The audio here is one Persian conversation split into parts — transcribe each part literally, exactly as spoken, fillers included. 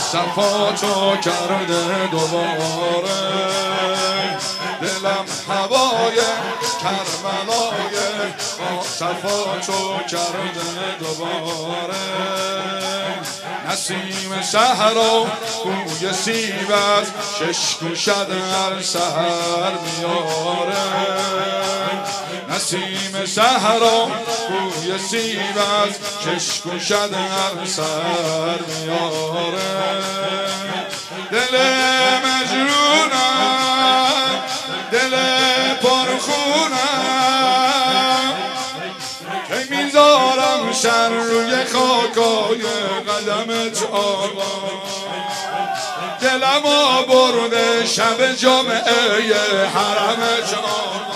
صفا تو کرده دوباره دلم هوای کربلای صفا تو کرده دوباره نسیم صحرا بوی سیب از چشم شد هر سحر میاره نسیم صحرا بوی سیب از چشم شد هر سحر میاره دل مجنونم دل پرخونم که میذارم سر روی خاکای قدمت آقا دلم برده شب جمعه حرمت آقا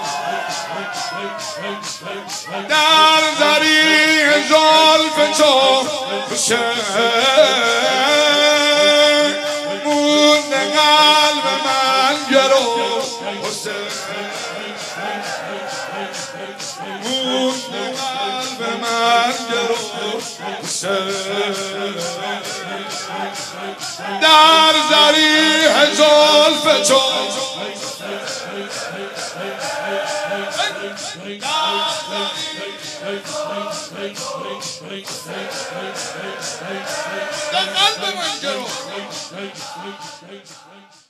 در زریح زلف تو حسین مونده قلب من گرو حسین مونده قلب من گرو حسین در زریح زلف تو در قلب من گرو